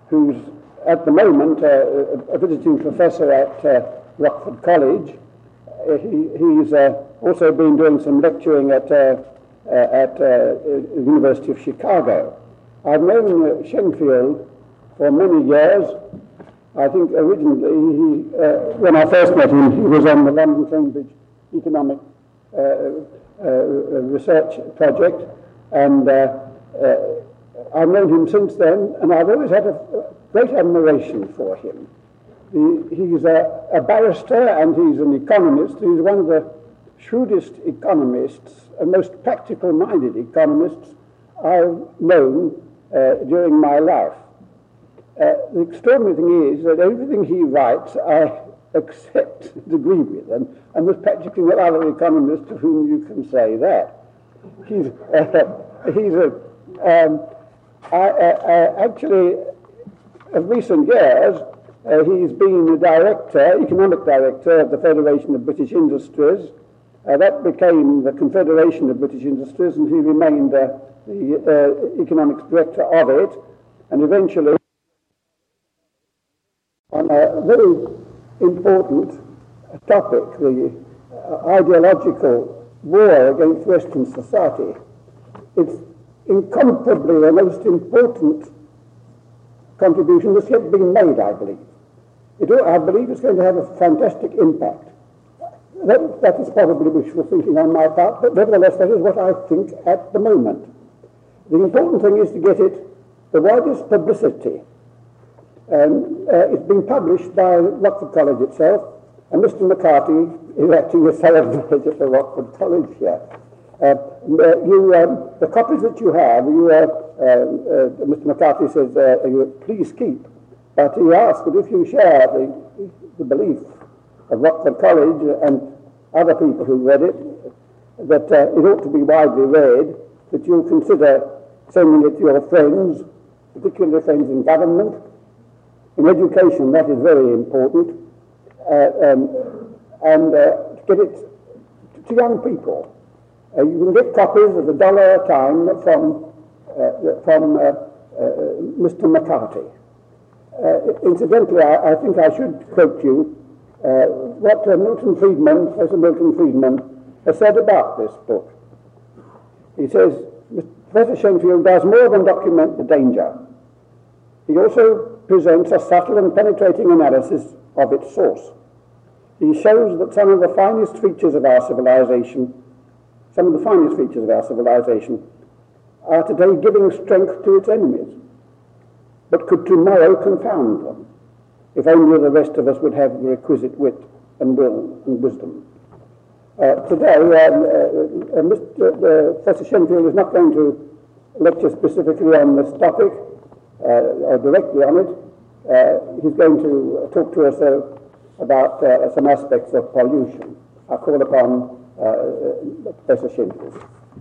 who's at the moment a visiting professor at Rockford College. He's also been doing some lecturing at the University of Chicago. I've known Shenfield for many years. I think originally, when I first met him, he was on the London-Cambridge Economic Research Project, and I've known him since then, and I've always had a great admiration for him. He's a barrister and he's an economist. He's one of the shrewdest economists and most practical-minded economists I've known during my life. The extraordinary thing is that everything he writes I accept and agree with, and there's practically no other economist to whom you can say that. Actually, of recent years, he's been the director, economic director of the Federation of British Industries. That became the Confederation of British Industries, and he remained the economics director of it, and eventually, on a very important topic, the ideological war against Western society. It's incomparably the most important contribution that's yet been made, I believe. I believe it's going to have a fantastic impact. That is probably wishful thinking on my part, but nevertheless that is what I think at the moment. The important thing is to get it the widest publicity. It's been published by Rockford College itself, and Mr. McCarthy is acting as salary manager for Rockford College here. The copies that you have, Mr. McCarthy says, you please keep, but he asked that if you share the belief of Rockford College and other people who read it, that it ought to be widely read, that you'll consider sending it to your friends, particularly friends in government. In education, that is very important, and get it to young people. You can get copies of $1 a time from Mr. McCarthy. Incidentally, I think I should quote you what Professor Milton Friedman has said about this book. He says, Professor Shenfield does more than document the danger. He also presents a subtle and penetrating analysis of its source. He shows that some of the finest features of our civilization are today giving strength to its enemies, but could tomorrow confound them, if only the rest of us would have the requisite wit and will and wisdom. Today, Professor Shenfield is not going to lecture specifically on this topic, or directly on it. He's going to talk to us about some aspects of pollution. I'll call upon Professor Shenfield.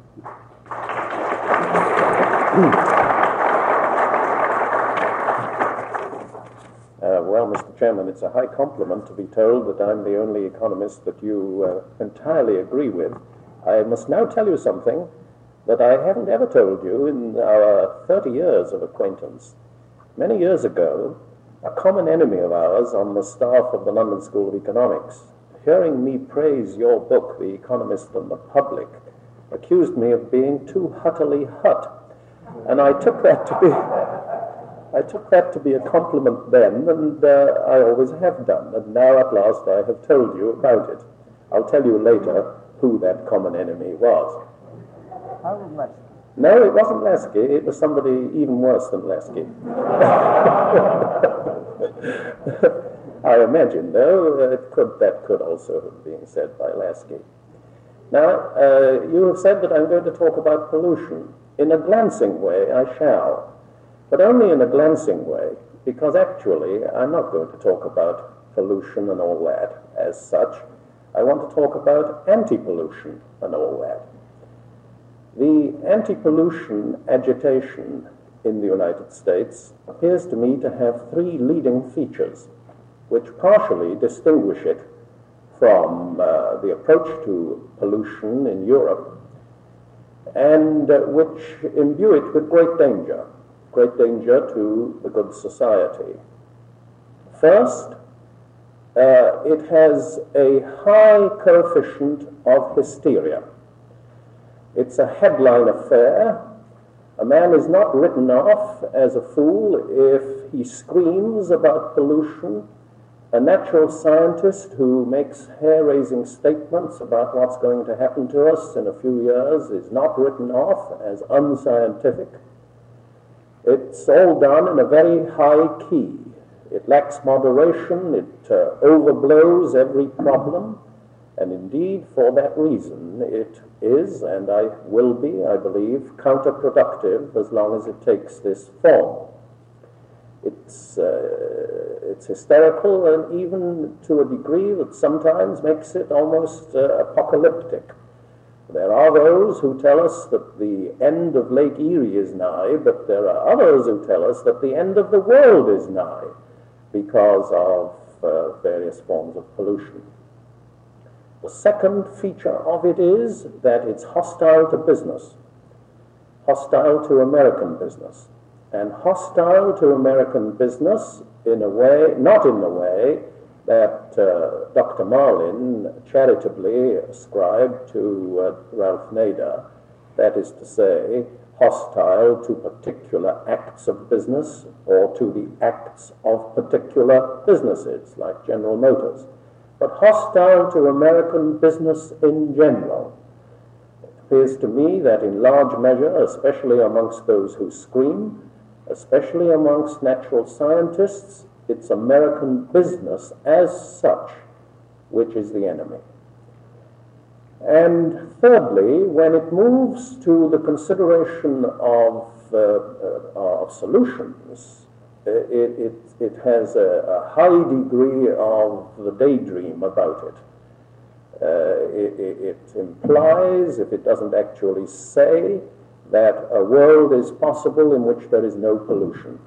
Well, Mr. Chairman, it's a high compliment to be told that I'm the only economist that you entirely agree with. I must now tell you something that I haven't ever told you in our 30 years of acquaintance. Many years ago, a common enemy of ours on the staff of the London School of Economics, hearing me praise your book, The Economist and the Public, accused me of being too huttily hut. And I took that to be a compliment then, and I always have done. And now at last I have told you about it. I'll tell you later who that common enemy was. No, it wasn't Lasky. It was somebody even worse than Lasky. I imagine, though, that could also have been said by Lasky. Now, you have said that I'm going to talk about pollution. In a glancing way, I shall. But only in a glancing way, because actually I'm not going to talk about pollution and all that as such. I want to talk about anti-pollution and all that. The anti-pollution agitation in the United States appears to me to have three leading features, which partially distinguish it from the approach to pollution in Europe, and which imbue it with great danger. great danger to the good society. First, it has a high coefficient of hysteria. It's a headline affair. A man is not written off as a fool if he screams about pollution. A natural scientist who makes hair-raising statements about what's going to happen to us in a few years is not written off as unscientific. It's all done in a very high key. It lacks moderation, it overblows every problem, and indeed, for that reason, it is, and will be, I believe, counterproductive as long as it takes this form. It's hysterical, and even to a degree that sometimes makes it almost apocalyptic. There are those who tell us that the end of Lake Erie is nigh, but there are others who tell us that the end of the world is nigh because of various forms of pollution. The second feature of it is that it's hostile to business, hostile to American business, and hostile to American business in a way, not in the way that Dr. Marlin charitably ascribed to Ralph Nader, that is to say, hostile to particular acts of business or to the acts of particular businesses, like General Motors, but hostile to American business in general. It appears to me that in large measure, especially amongst those who scream, especially amongst natural scientists, it's American business as such which is the enemy. And thirdly, when it moves to the consideration of solutions, it has a high degree of the daydream about it. It implies, if it doesn't actually say, that a world is possible in which there is no pollution.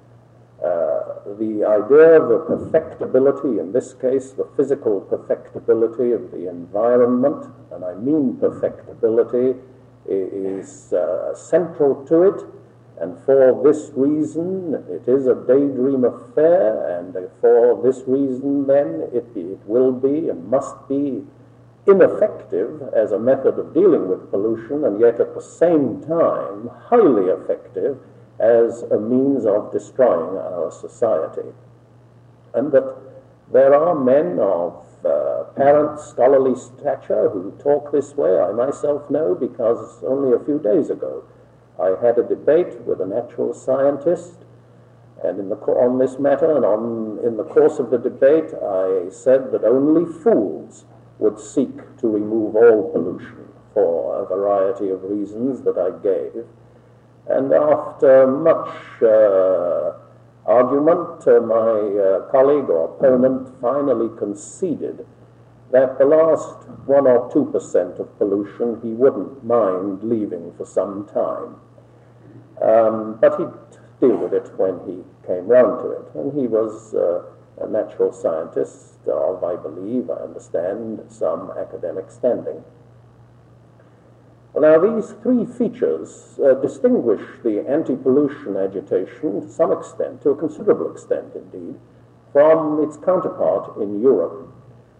The idea of the perfectibility, in this case the physical perfectibility of the environment, and I mean perfectibility, is central to it, and for this reason it is a daydream affair, and for this reason then it will be and must be ineffective as a method of dealing with pollution, and yet at the same time highly effective as a means of destroying our society. And that there are men of apparent scholarly stature who talk this way, I myself know, because only a few days ago I had a debate with a natural scientist, and on this matter, and in the course of the debate I said that only fools would seek to remove all pollution for a variety of reasons that I gave. And after much argument, my colleague or opponent finally conceded that the last 1 or 2% of pollution he wouldn't mind leaving for some time. But he'd deal with it when he came round to it. And he was a natural scientist of, I believe, I understand, some academic standing. Well, now, these three features distinguish the anti-pollution agitation to some extent, to a considerable extent indeed, from its counterpart in Europe.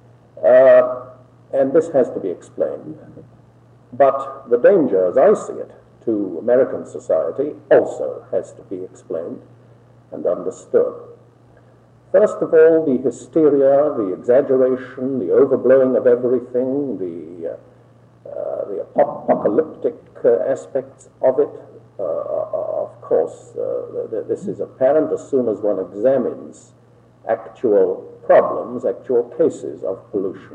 And this has to be explained. But the danger, as I see it, to American society also has to be explained and understood. First of all, the hysteria, the exaggeration, the overblowing of everything, the apocalyptic aspects of it, of course, this is apparent as soon as one examines actual problems, actual cases of pollution.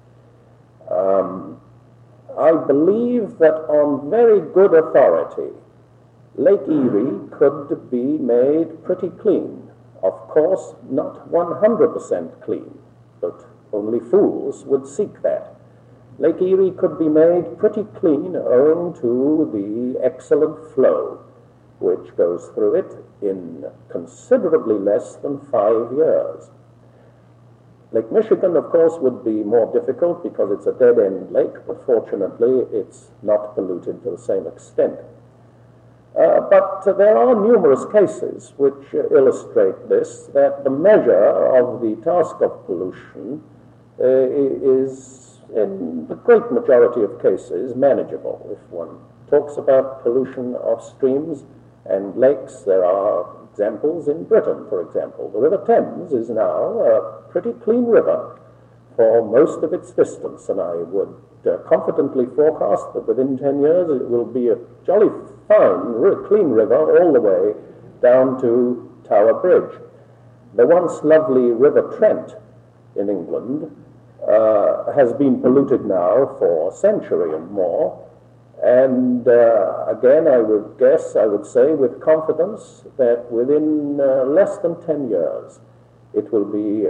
I believe that on very good authority, Lake Erie could be made pretty clean. Of course, not 100% clean, but only fools would seek that. Lake Erie could be made pretty clean owing to the excellent flow which goes through it in considerably less than 5 years. Lake Michigan, of course, would be more difficult because it's a dead-end lake, but fortunately it's not polluted to the same extent. But there are numerous cases which illustrate this, that the measure of the task of pollution is, in the great majority of cases, manageable. If one talks about pollution of streams and lakes, there are examples in Britain, for example. The River Thames is now a pretty clean river for most of its distance, and I would confidently forecast that within 10 years it will be a jolly fine, clean river all the way down to Tower Bridge. The once lovely River Trent in England has been polluted now for a century and more, and again I would say with confidence that within less than 10 years it will be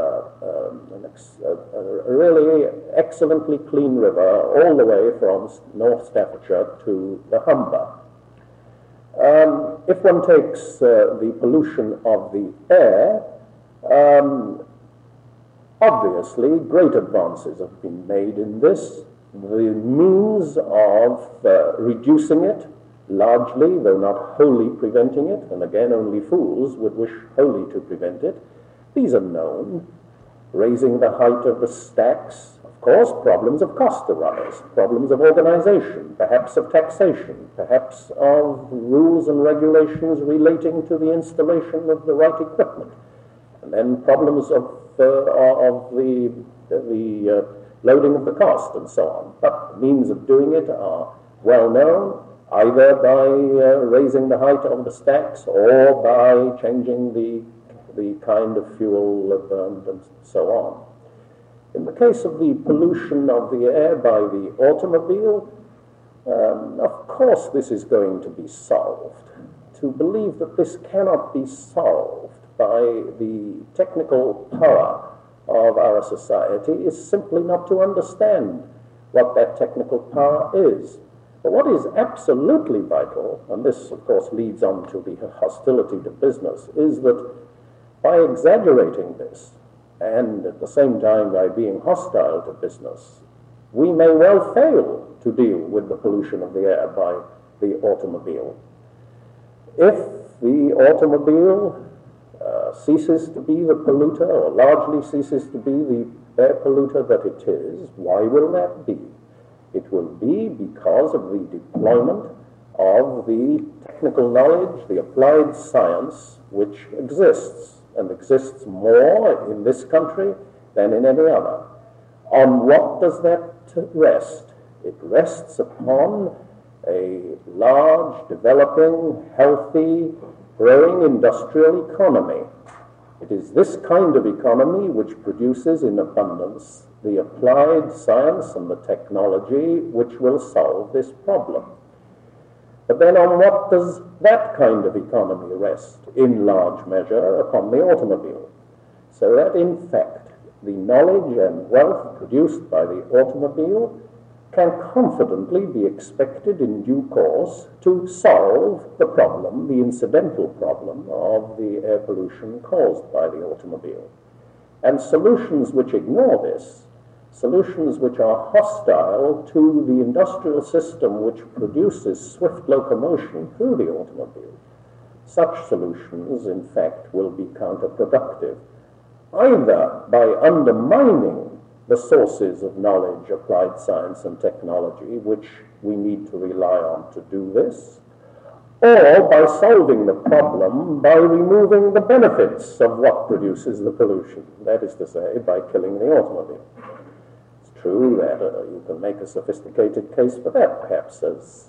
a really excellently clean river all the way from North Staffordshire to the Humber. If one takes the pollution of the air, obviously great advances have been made in this. The means of reducing it largely, though not wholly preventing it, and again only fools would wish wholly to prevent it, these are known. Raising the height of the stacks, of course, problems of cost arise, problems of organization, perhaps of taxation, perhaps of rules and regulations relating to the installation of the right equipment, and then problems of the loading of the cost and so on. But the means of doing it are well known, either by raising the height of the stacks or by changing the kind of fuel burned and so on. In the case of the pollution of the air by the automobile, of course this is going to be solved. To believe that this cannot be solved by the technical power of our society is simply not to understand what that technical power is. But what is absolutely vital, and this of course leads on to the hostility to business, is that by exaggerating this, and at the same time by being hostile to business, we may well fail to deal with the pollution of the air by the automobile. If the automobile ceases to be the polluter, or largely ceases to be the air polluter that it is, why will that be? It will be because of the deployment of the technical knowledge, the applied science which exists, and exists more in this country than in any other. On what does that rest? It rests upon a large, developing, healthy, growing industrial economy. It is this kind of economy which produces in abundance the applied science and the technology which will solve this problem. But then on what does that kind of economy rest? In large measure upon the automobile. So that in fact the knowledge and wealth produced by the automobile can confidently be expected in due course to solve the problem, the incidental problem of the air pollution caused by the automobile. And solutions which ignore this, solutions which are hostile to the industrial system which produces swift locomotion through the automobile, such solutions, in fact, will be counterproductive, either by undermining the sources of knowledge, applied science and technology, which we need to rely on to do this, or by solving the problem by removing the benefits of what produces the pollution, that is to say, by killing the automobile. It's true that you can make a sophisticated case for that, perhaps as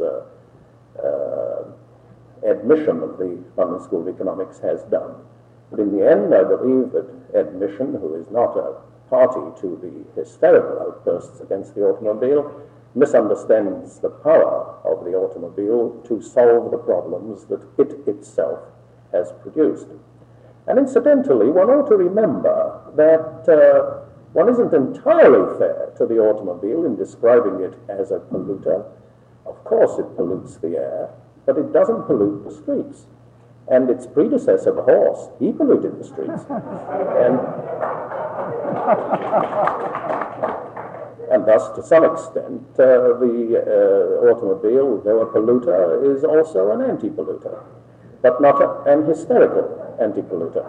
Ed Mission of the London School of Economics has done. But in the end, I believe that Ed Mission, who is not a party to the hysterical outbursts against the automobile, misunderstands the power of the automobile to solve the problems that it itself has produced. And incidentally, one ought to remember that one isn't entirely fair to the automobile in describing it as a polluter. Of course it pollutes the air, but it doesn't pollute the streets. And its predecessor, the horse, he polluted the streets. and thus, to some extent, the automobile, though a polluter, is also an anti-polluter, but not an hysterical anti-polluter.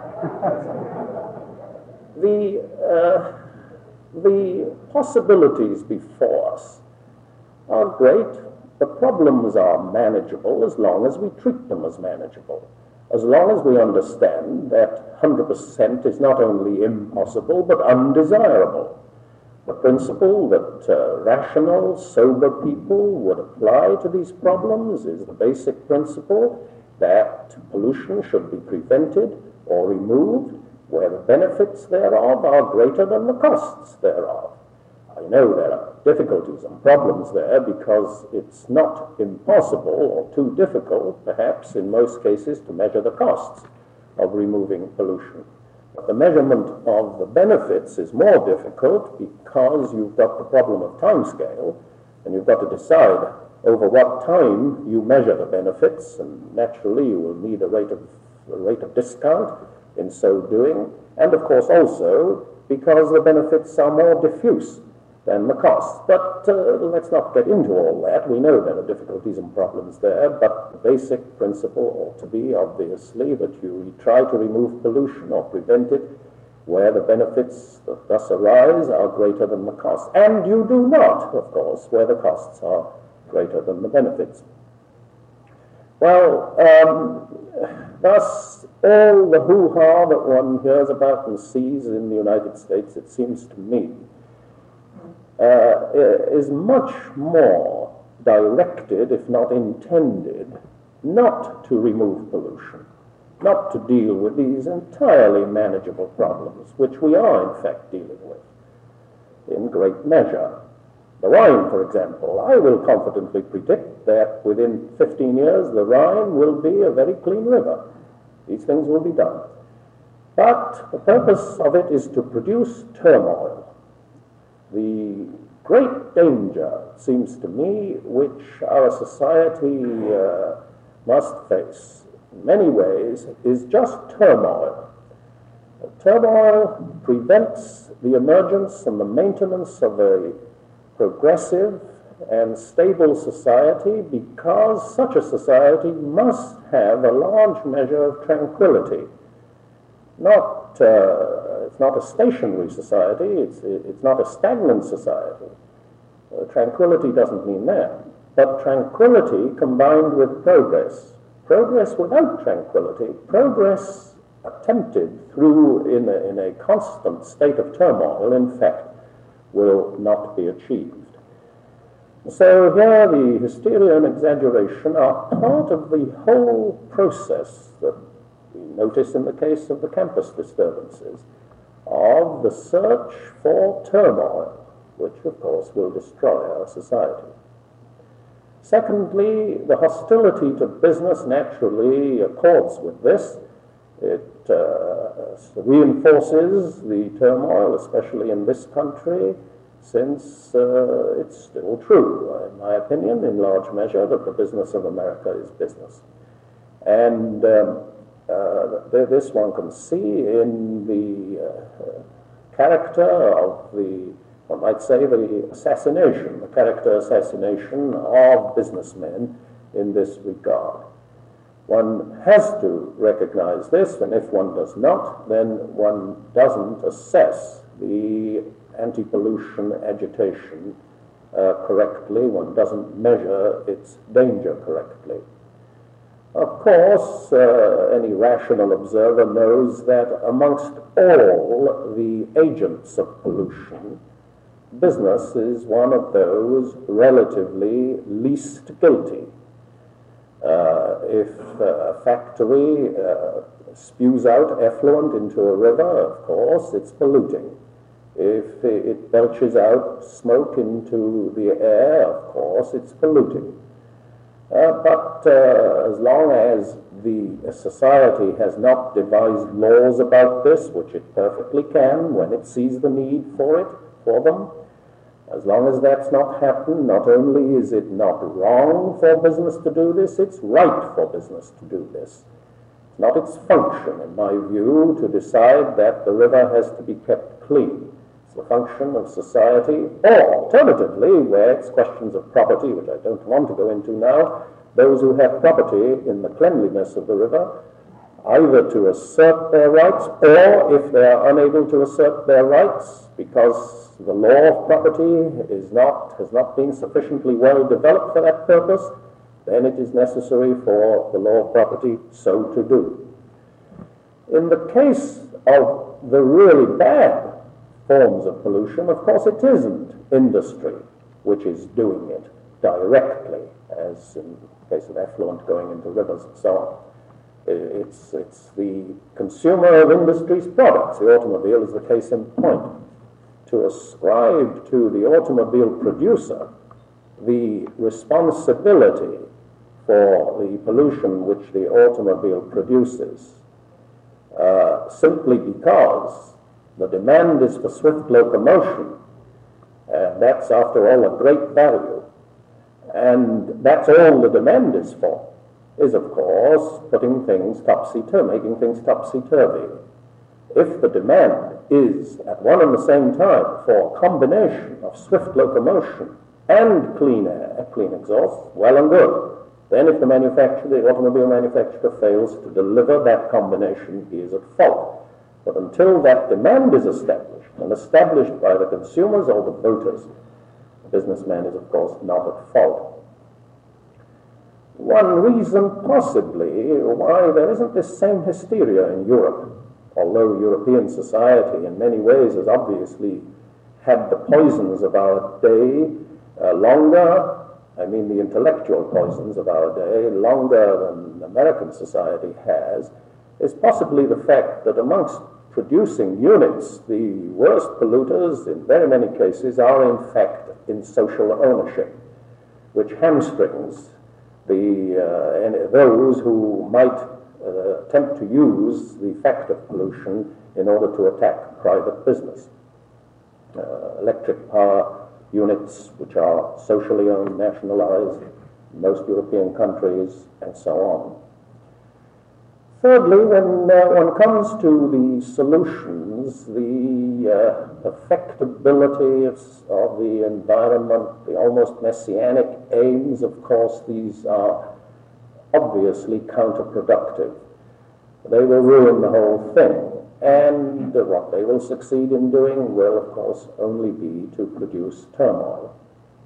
The possibilities before us are great. The problems are manageable as long as we treat them as manageable. As long as we understand that 100% is not only impossible but undesirable. The principle that rational, sober people would apply to these problems is the basic principle that pollution should be prevented or removed where the benefits thereof are greater than the costs thereof. I know there are difficulties and problems there because it's not impossible or too difficult, perhaps in most cases, to measure the costs of removing pollution. But the measurement of the benefits is more difficult because you've got the problem of timescale, and you've got to decide over what time you measure the benefits, and naturally you will need a rate of discount in so doing, and of course also because the benefits are more diffuse than the costs. But let's not get into all that. We know there are difficulties and problems there, but the basic principle ought to be, obviously, that you try to remove pollution or prevent it where the benefits that thus arise are greater than the costs. And you do not, of course, where the costs are greater than the benefits. Well, thus, all the hoo-ha that one hears about and sees in the United States, it seems to me, is much more directed, if not intended, not to remove pollution, not to deal with these entirely manageable problems, which we are in fact dealing with in great measure. The Rhine, for example, I will confidently predict that within 15 years the Rhine will be a very clean river. These things will be done. But the purpose of it is to produce turmoil. The great danger, seems to me, which our society must face in many ways is just turmoil. Turmoil prevents the emergence and the maintenance of a progressive and stable society because such a society must have a large measure of tranquility. It's not a stationary society, it's not a stagnant society. Tranquility doesn't mean that. But tranquility combined with progress. Progress without tranquility, progress attempted through in a constant state of turmoil, in fact, will not be achieved. So here the hysteria and exaggeration are part of the whole process that we notice in the case of the campus disturbances, of the search for turmoil, which of course will destroy our society. Secondly, the hostility to business naturally accords with this. It reinforces the turmoil, especially in this country, since it's still true, in my opinion, in large measure, that the business of America is business. And this one can see in the character of one might say, the character assassination of businessmen in this regard. One has to recognize this, and if one does not, then one doesn't assess the anti-pollution agitation correctly. One doesn't measure its danger correctly. Of course, any rational observer knows that amongst all the agents of pollution, business is one of those relatively least guilty. If a factory spews out effluent into a river, of course, it's polluting. If it belches out smoke into the air, of course, it's polluting. But as long as the society has not devised laws about this, which it perfectly can when it sees the need for them, as long as that's not happened, not only is it not wrong for business to do this, it's right for business to do this. It's not its function, in my view, to decide that the river has to be kept clean. it's the function of society, or alternatively, where it's questions of property, which I don't want to go into now, those who have property in the cleanliness of the river, either to assert their rights, or if they are unable to assert their rights because the law of property has not been sufficiently well developed for that purpose, then it is necessary for the law of property so to do. In the case of the really bad forms of pollution, of course it isn't industry which is doing it directly, as in the case of effluent going into rivers and so on. It's the consumer of industry's products. The automobile is the case in point. To ascribe to the automobile producer the responsibility for the pollution which the automobile produces simply because the demand is for swift locomotion, and that's after all a great value, and that's all the demand is for, is of course putting things topsy-turvy, making things topsy-turvy. If the demand is at one and the same time for a combination of swift locomotion and clean air, clean exhaust, well and good. Then if the automobile manufacturer fails to deliver that combination, he is at fault. But until that demand is established, and established by the consumers or the voters, the businessman is of course not at fault. One reason possibly why there isn't this same hysteria in Europe, although European society in many ways has obviously had the poisons of our day longer, I mean the intellectual poisons of our day, longer than American society has, is possibly the fact that amongst producing units, the worst polluters in very many cases are in fact in social ownership, which hamstrings those who might attempt to use the fact of pollution in order to attack private business. Electric power units which are socially owned, nationalized in most European countries, and so on. Thirdly, when one comes to the solutions, the perfectibility of the environment, the almost messianic aims, of course, these are obviously counterproductive. They will ruin the whole thing, and what they will succeed in doing will, of course, only be to produce turmoil.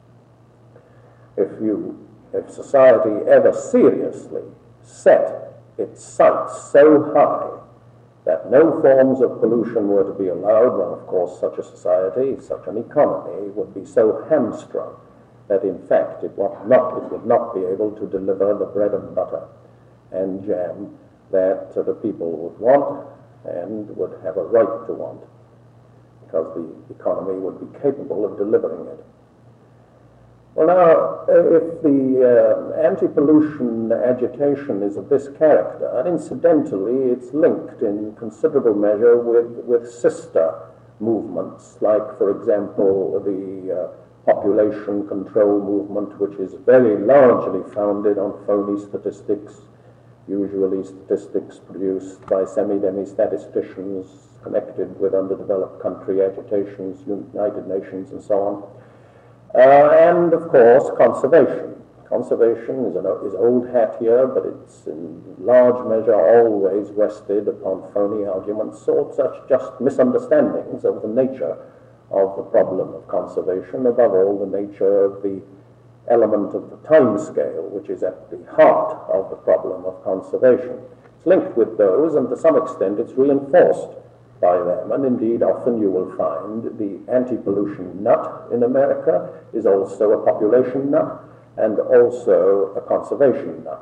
If society ever seriously set its sights so high that no forms of pollution were to be allowed, well, of course, such a society, such an economy would be so hamstrung that, in fact, it would not be able to deliver the bread and butter and jam that the people would want and would have a right to want, because the economy would be capable of delivering it. Well, now, if the anti-pollution agitation is of this character, and incidentally, it's linked in considerable measure with sister movements, like, for example, the population control movement, which is very largely founded on phony statistics, usually statistics produced by semi-demi statisticians connected with underdeveloped country agitations, United Nations, and so on. And, of course, conservation. Conservation is old hat here, but it's in large measure always rested upon phony arguments or such just misunderstandings of the nature of the problem of conservation, above all the nature of the element of the time scale, which is at the heart of the problem of conservation. It's linked with those, and to some extent it's reinforced by them, and indeed often you will find the anti-pollution nut in America is also a population nut and also a conservation nut.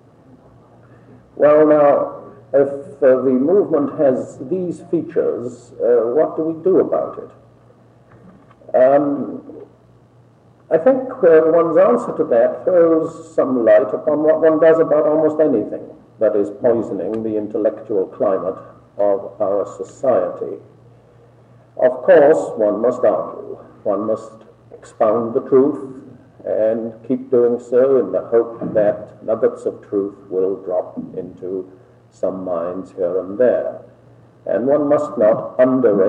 Well, now, if the movement has these features, what do we do about it? I think one's answer to that throws some light upon what one does about almost anything that is poisoning the intellectual climate of our society. Of course, one must argue, one must expound the truth, and keep doing so in the hope that nuggets of truth will drop into some minds here and there. And one must not underrate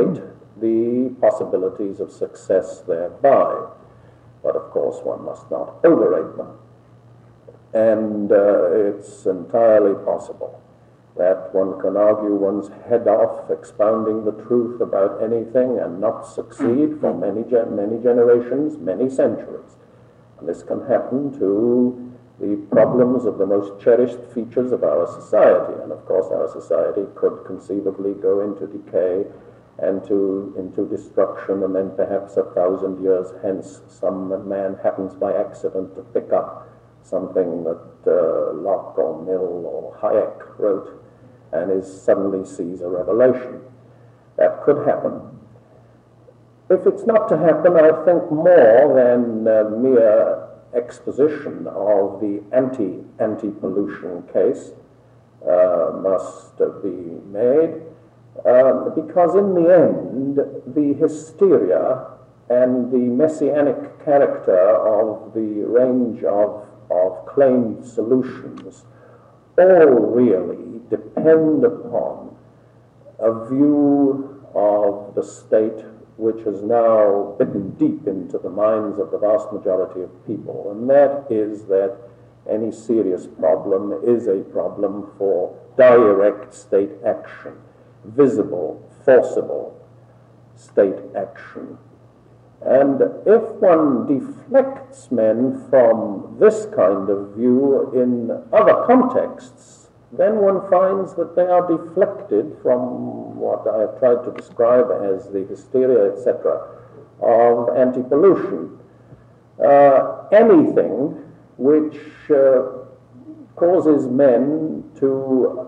the possibilities of success thereby. But of course, one must not overrate them. And it's entirely possible that one can argue one's head off expounding the truth about anything and not succeed for many generations, many centuries. And this can happen to the problems of the most cherished features of our society. And of course, our society could conceivably go into decay and into destruction, and then perhaps 1,000 years hence some man happens by accident to pick up something that Locke or Mill or Hayek wrote and suddenly sees a revelation. That could happen. If it's not to happen, I think more than mere exposition of the anti-pollution case must be made, because in the end, the hysteria and the messianic character of the range of claimed solutions all really depend upon a view of the state which has now bitten deep into the minds of the vast majority of people, and that is that any serious problem is a problem for direct state action, visible, forcible state action. And if one deflects men from this kind of view in other contexts, then one finds that they are deflected from what I have tried to describe as the hysteria, etc., of anti-pollution. Anything which causes men to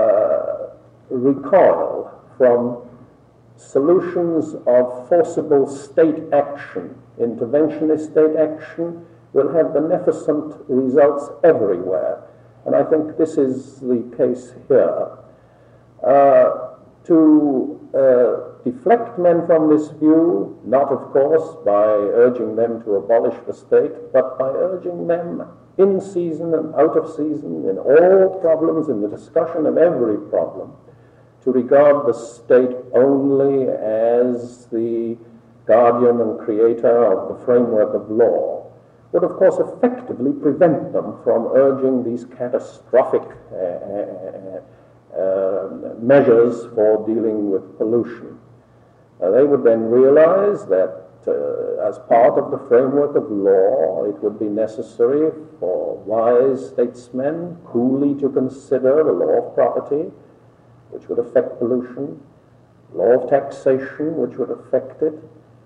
recoil from solutions of forcible state action, interventionist state action, will have beneficent results everywhere. And I think this is the case here. To deflect men from this view, not of course by urging them to abolish the state, but by urging them in season and out of season, in all problems, in the discussion of every problem, to regard the state only as the guardian and creator of the framework of law, would of course effectively prevent them from urging these catastrophic measures for dealing with pollution. They would then realize that as part of the framework of law, it would be necessary for wise statesmen coolly to consider the law of property, which would affect pollution, law of taxation, which would affect it,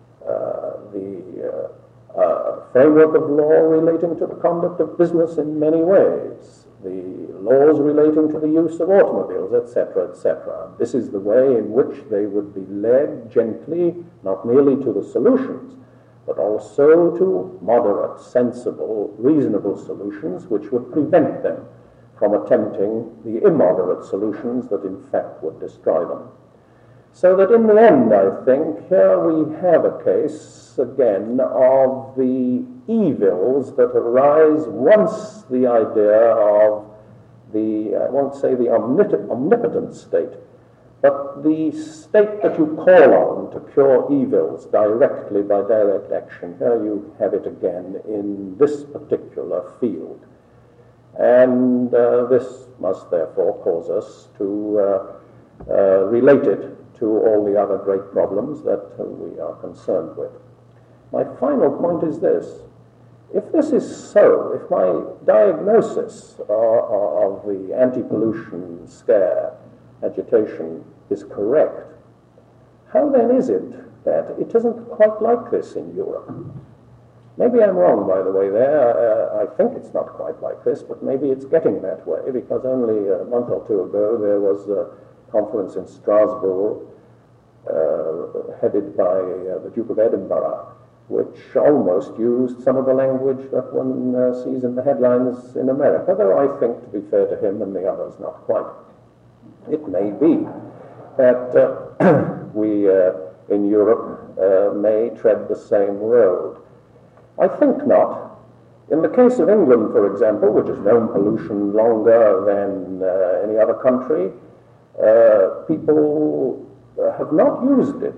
the framework of law relating to the conduct of business in many ways, the laws relating to the use of automobiles, etc., etc. This is the way in which they would be led gently, not merely to the solutions, but also to moderate, sensible, reasonable solutions which would prevent them from attempting the immoderate solutions that in fact would destroy them. So that in the end, I think, here we have a case, again, of the evils that arise once the idea of the, I won't say the omnipotent state, but the state that you call on to cure evils directly by direct action. Here you have it again in this particular field. And this must therefore cause us to relate it to all the other great problems that we are concerned with. My final point is this. If this is so, if my diagnosis of the anti-pollution scare, agitation, is correct, how then is it that it isn't quite like this in Europe? Maybe I'm wrong, by the way, there. I think it's not quite like this, but maybe it's getting that way, because only a month or two ago there was a conference in Strasbourg headed by the Duke of Edinburgh, which almost used some of the language that one sees in the headlines in America, though I think, to be fair to him and the others, not quite. It may be that we in Europe may tread the same road. I think not. In the case of England, for example, which has known pollution longer than any other country, people have not used it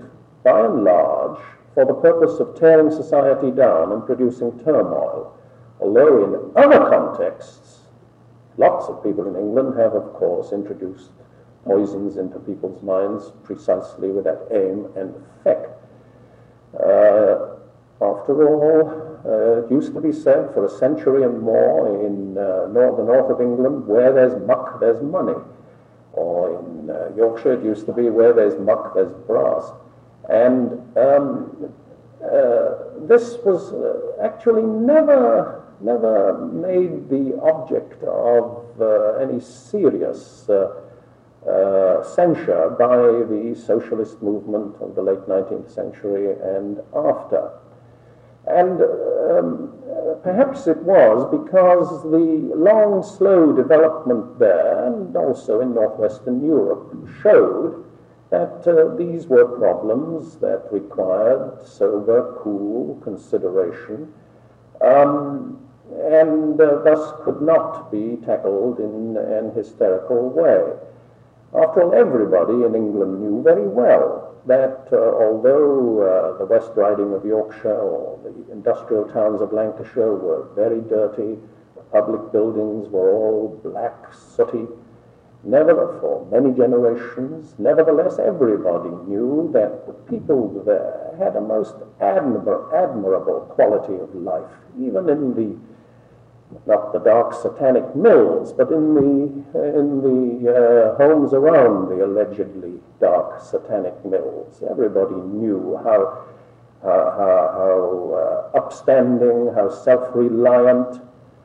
by and large, for the purpose of tearing society down and producing turmoil, although in other contexts, lots of people in England have, of course, introduced poisons into people's minds precisely with that aim and effect. After all, it used to be said for a century and more in the north of England, where there's muck, there's money. Or in Yorkshire, it used to be, where there's muck, there's brass. And this was actually never made the object of any serious censure by the socialist movement of the late 19th century and after. And perhaps it was because the long, slow development there, and also in northwestern Europe, showed that these were problems that required sober, cool consideration, and thus could not be tackled in an hysterical way. After all, everybody in England knew very well that although the West Riding of Yorkshire or the industrial towns of Lancashire were very dirty, the public buildings were all black, sooty, for many generations, nevertheless everybody knew that the people there had a most admirable quality of life, even in the, not the dark satanic mills, but in the homes around the allegedly dark satanic mills. Everybody knew how upstanding, how self-reliant,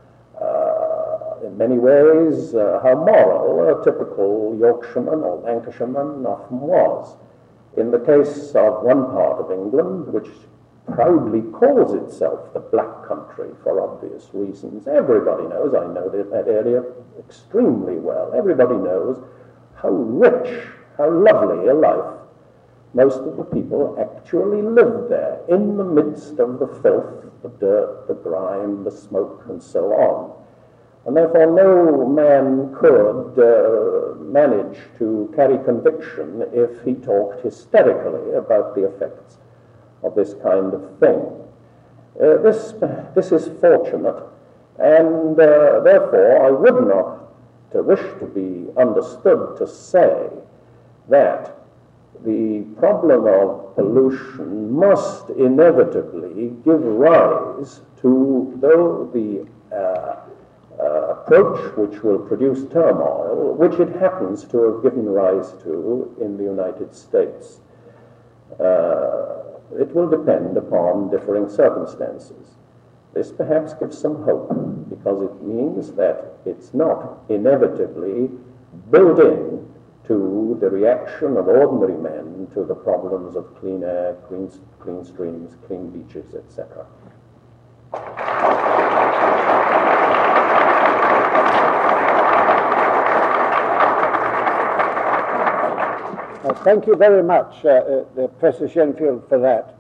in many ways, how moral a typical Yorkshireman or Lancashireman often was. In the case of one part of England, which proudly calls itself the Black Country for obvious reasons, everybody knows, I know that area extremely well, everybody knows how rich, how lovely a life most of the people actually lived there, in the midst of the filth, the dirt, the grime, the smoke, and so on. And therefore no man could manage to carry conviction if he talked hysterically about the effects of this kind of thing. This is fortunate, and therefore I would not wish to be understood to say that the problem of pollution must inevitably give rise to the approach which will produce turmoil, which it happens to have given rise to in the United States. It will depend upon differing circumstances. This perhaps gives some hope, because it means that it's not inevitably built in to the reaction of ordinary men to the problems of clean air, clean streams, clean beaches, etc. Thank you very much, Professor Shenfield, for that.